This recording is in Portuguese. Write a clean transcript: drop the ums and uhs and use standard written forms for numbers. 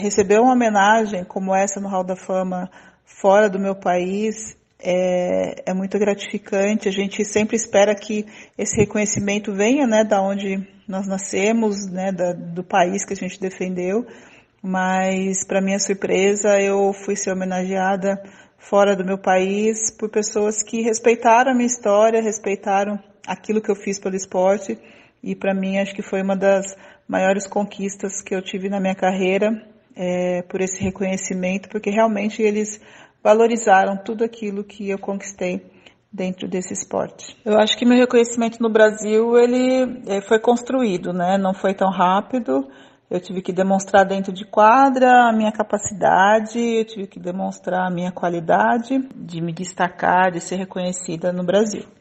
Receber uma homenagem como essa no Hall da Fama fora do meu país é muito gratificante. A gente sempre espera que esse reconhecimento venha, né, da onde nós nascemos, né, do país que a gente defendeu, mas para minha surpresa eu fui ser homenageada fora do meu país por pessoas que respeitaram a minha história, respeitaram aquilo que eu fiz pelo esporte, e para mim acho que foi uma das maiores conquistas que eu tive na minha carreira, por esse reconhecimento, porque realmente eles valorizaram tudo aquilo que eu conquistei dentro desse esporte. Eu acho que meu reconhecimento no Brasil ele foi construído, né? Não foi tão rápido. Eu tive que demonstrar dentro de quadra a minha capacidade, eu tive que demonstrar a minha qualidade de me destacar, de ser reconhecida no Brasil.